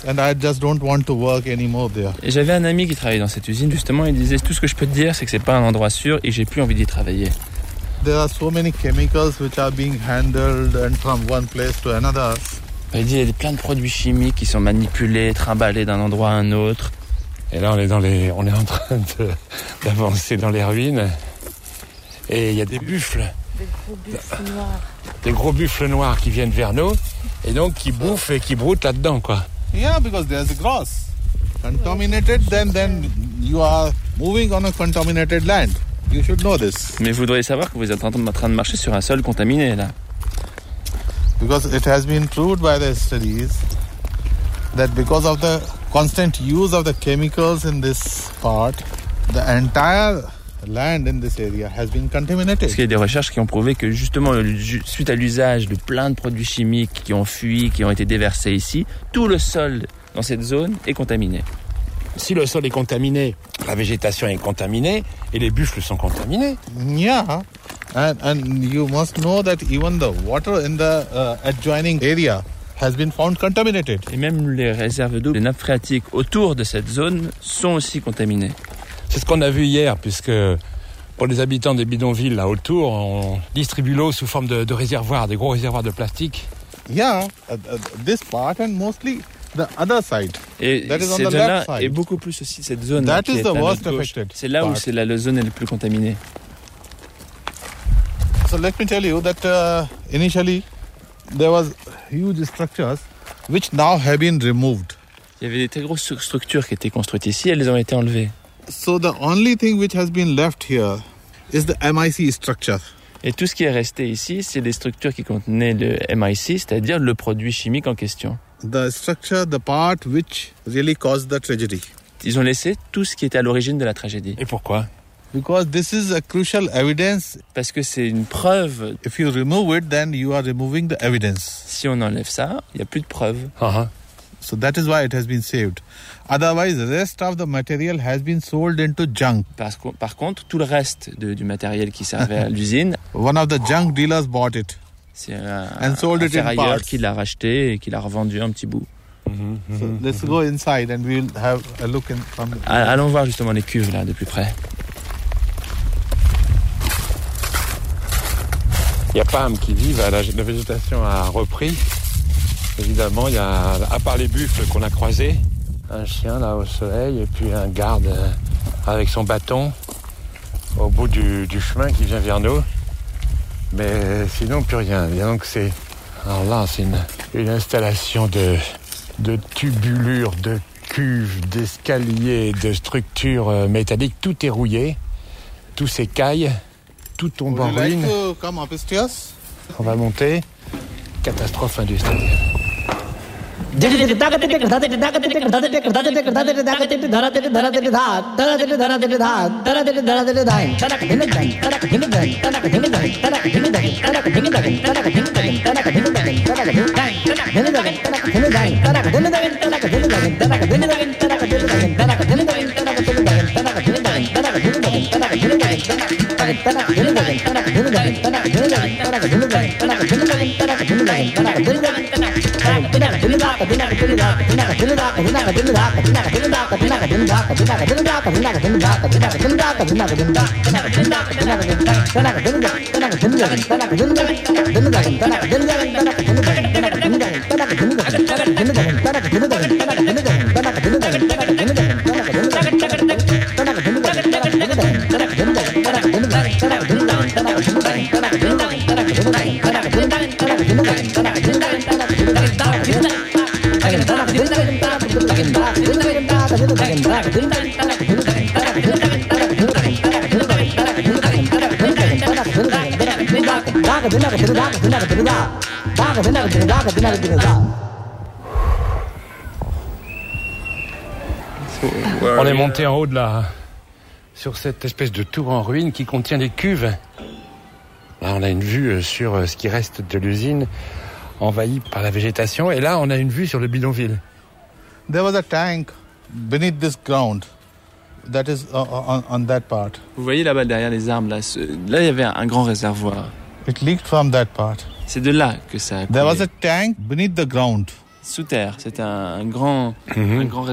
this and I just don't want to work anymore there. Et j'avais un ami qui travaillait dans cette usine, justement, il disait tout ce que je peux te dire, c'est que c'est pas un endroit sûr et j'ai plus envie d'y travailler. There are so many chemicals which are being handled and from one place to another. Il dit il y a plein de produits chimiques qui sont manipulés, trimballés d'un endroit à un autre. Et là, on est en train d'avancer dans les ruines. Et il y a des buffles. Des gros buffles noirs. Des gros buffles noirs qui viennent vers nous. Et donc, qui bouffent et qui broutent là-dedans, quoi. Yeah, because there's a grass. Contaminated, then you are moving on a contaminated land. You should know this. Mais vous devriez savoir que vous êtes en train de marcher sur un sol contaminé, là. Because it has been proved by the studies that because of the constant use of the chemicals in this part, the entire land in this area has been contaminated. Parce qu'il y a des recherches qui ont prouvé que justement, suite à l'usage de plein de produits chimiques qui ont fui, qui ont été déversés ici, tout le sol dans cette zone est contaminé. Si le sol est contaminé, la végétation est contaminée et les buffles sont contaminés. Yeah, and you must know that even the water in the adjoining area has been found contaminated. Et même les réserves d'eau, les nappes phréatiques autour de cette zone sont aussi contaminées. C'est ce qu'on a vu hier, puisque pour les habitants des bidonvilles là autour, on distribue l'eau sous forme de réservoirs, des gros réservoirs de plastique. Yeah, this part and mostly the other side. Et that is on cette the zone-là, left side. et beaucoup plus aussi cette zone That qui is est the à worst notre gauche. affected C'est là où part. c'est la zone est la plus contaminée. So let me tell you that initially there was huge structures which now have been removed. Il y avait des très grosses structures qui étaient construites ici, elles ont été enlevées. So the only thing which has been left here is the MIC structure. Et tout ce qui est resté ici, c'est les structures qui contenaient le MIC, c'est-à-dire le produit chimique en question. The structure, the part which really caused the tragedy. Ils ont laissé tout ce qui était à l'origine de la tragédie. Et pourquoi ? Because this is a crucial evidence. Parce que c'est une preuve. If you remove it, then you are removing the evidence. Si on enlève ça, il n'y a plus de preuves. So that is why it has been saved. Otherwise, the rest of the material has been sold into junk. Par contre, tout le reste du matériel qui servait à l'usine, one of the junk dealers bought it. C'est un ferrailleur qui l'a racheté et qui l'a revendu un petit bout. So let's go inside and we'll have a look in from. Allons voir justement les cuves là de plus près. Il y a pas âme qui vive, la végétation a repris. Évidemment, il y a, à part les buffles qu'on a croisés, un chien là au soleil et puis un garde avec son bâton au bout du chemin qui vient vers nous. Mais sinon, plus rien. Et donc alors là, c'est une installation de tubulures, de cuves, d'escaliers, de structures métalliques. Tout est rouillé, tout s'écaille, tout tombe en ruine. On va monter. Catastrophe industrielle. On est monté en haut de sur cette espèce de tour en ruine qui contient des cuves. Là, on a une vue sur ce qui reste de l'usine envahie par la végétation. Et là, on a une vue sur le bidonville. There was a tank beneath this ground. That is on that part. Vous voyez là-bas derrière les arbres, là il y avait un grand réservoir. It leaked from that part. C'est de là que ça a coulé. There was a tank beneath the ground. sous terre. C'était un grand